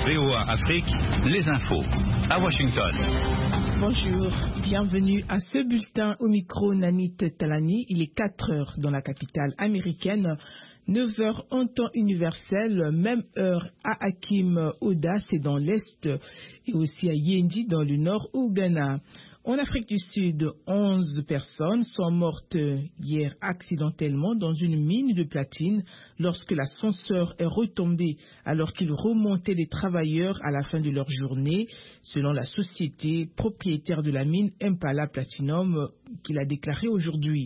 VOA Afrique, les infos à Washington. Bonjour, bienvenue à ce bulletin au micro Nanit Talani. Il est 4 heures dans la capitale américaine, 9 heures en temps universel, même heure à Hakim Oda, c'est dans l'Est, et aussi à Yendi dans le nord au Ghana. En Afrique du Sud, 11 personnes sont mortes hier accidentellement dans une mine de platine lorsque l'ascenseur est retombé alors qu'ils remontaient les travailleurs à la fin de leur journée, selon la société propriétaire de la mine Impala Platinum qu'il a déclaré aujourd'hui.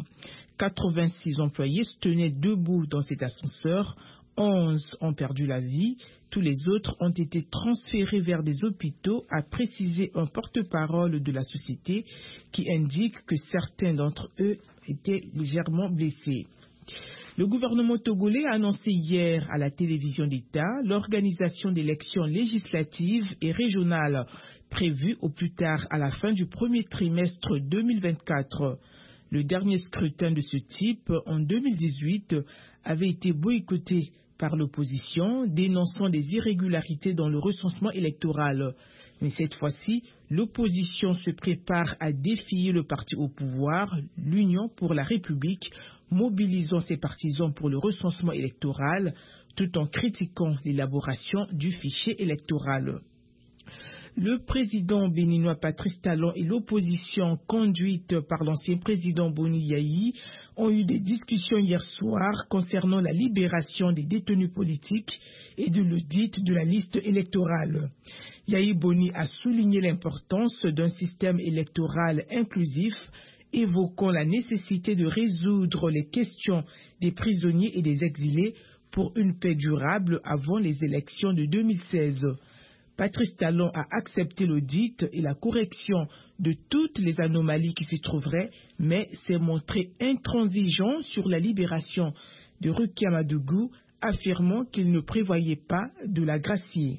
86 employés se tenaient debout dans cet ascenseur. 11 ont perdu la vie. Tous les autres ont été transférés vers des hôpitaux, a précisé un porte-parole de la société qui indique que certains d'entre eux étaient légèrement blessés. Le gouvernement togolais a annoncé hier à la télévision d'État l'organisation d'élections législatives et régionales prévues au plus tard à la fin du premier trimestre 2024. Le dernier scrutin de ce type, en 2018, avait été boycotté par l'opposition, dénonçant des irrégularités dans le recensement électoral. Mais cette fois-ci, l'opposition se prépare à défier le parti au pouvoir, l'Union pour la République, mobilisant ses partisans pour le recensement électoral, tout en critiquant l'élaboration du fichier électoral. Le président béninois Patrice Talon et l'opposition conduite par l'ancien président Boni Yayi ont eu des discussions hier soir concernant la libération des détenus politiques et de l'audit de la liste électorale. Yayi Boni a souligné l'importance d'un système électoral inclusif, évoquant la nécessité de résoudre les questions des prisonniers et des exilés pour une paix durable avant les élections de 2016. Patrice Talon a accepté l'audit et la correction de toutes les anomalies qui s'y trouveraient, mais s'est montré intransigeant sur la libération de Rukia Madougou, affirmant qu'il ne prévoyait pas de la gracier.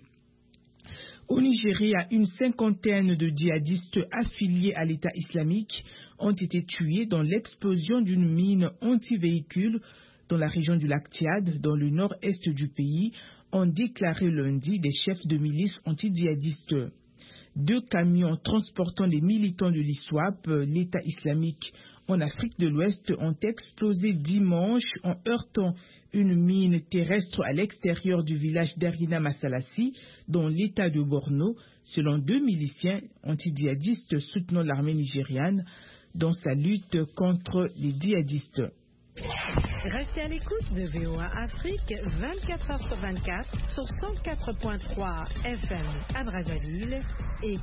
Au Nigeria, une cinquantaine de djihadistes affiliés à l'État islamique ont été tués dans l'explosion d'une mine anti-véhicule dans la région du lac Tchad, dans le nord-est du pays, ont déclaré lundi des chefs de milices anti-djihadistes. 2 camions transportant des militants de l'ISWAP, l'État islamique, en Afrique de l'Ouest, ont explosé dimanche en heurtant une mine terrestre à l'extérieur du village d'Arina Masalassi, dans l'État de Borno, selon 2 miliciens anti-djihadistes soutenant l'armée nigériane dans sa lutte contre les djihadistes. Restez à l'écoute de VOA Afrique 24 heures sur 24 sur 104.3 FM à Brazzaville et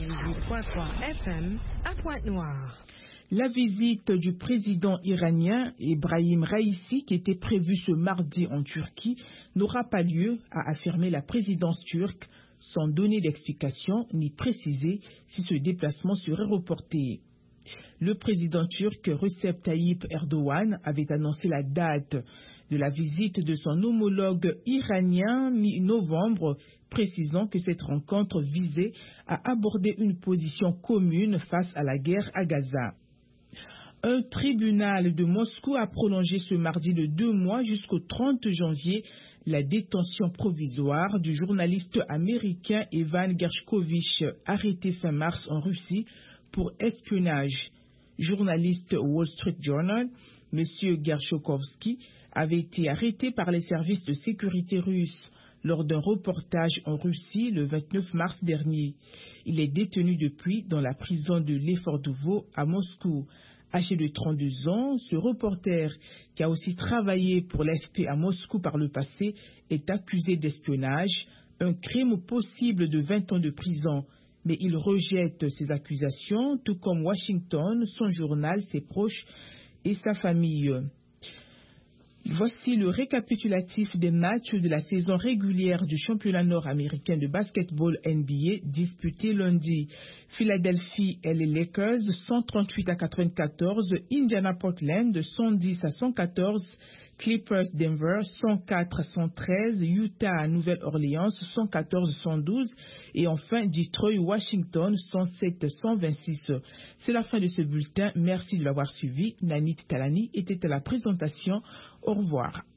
98.3 FM à Pointe-Noire. La visite du président iranien Ebrahim Raïssi, qui était prévue ce mardi en Turquie, n'aura pas lieu, a affirmé la présidence turque, sans donner d'explication ni préciser si ce déplacement serait reporté. Le président turc Recep Tayyip Erdogan avait annoncé la date de la visite de son homologue iranien mi-novembre, précisant que cette rencontre visait à aborder une position commune face à la guerre à Gaza. Un tribunal de Moscou a prolongé ce mardi de 2 mois jusqu'au 30 janvier la détention provisoire du journaliste américain Evan Gershkovich, arrêté fin mars en Russie pour espionnage. Journaliste au Wall Street Journal, M. Gershkovsky avait été arrêté par les services de sécurité russes lors d'un reportage en Russie le 29 mars dernier. Il est détenu depuis dans la prison de Lefortovo à Moscou. Âgé de 32 ans, ce reporter, qui a aussi travaillé pour l'AFP à Moscou par le passé, est accusé d'espionnage, un crime possible de 20 ans de prison. Mais il rejette ces accusations, tout comme Washington, son journal, ses proches et sa famille. Voici le récapitulatif des matchs de la saison régulière du championnat nord-américain de basketball NBA disputé lundi. Philadelphie et les Lakers 138-94, Indiana Portland 110-114, Clippers Denver 104-113, Utah Nouvelle-Orléans 114-112 et enfin Detroit Washington 107-126. C'est la fin de ce bulletin. Merci de l'avoir suivi. Nanit Talani était à la présentation. Au revoir.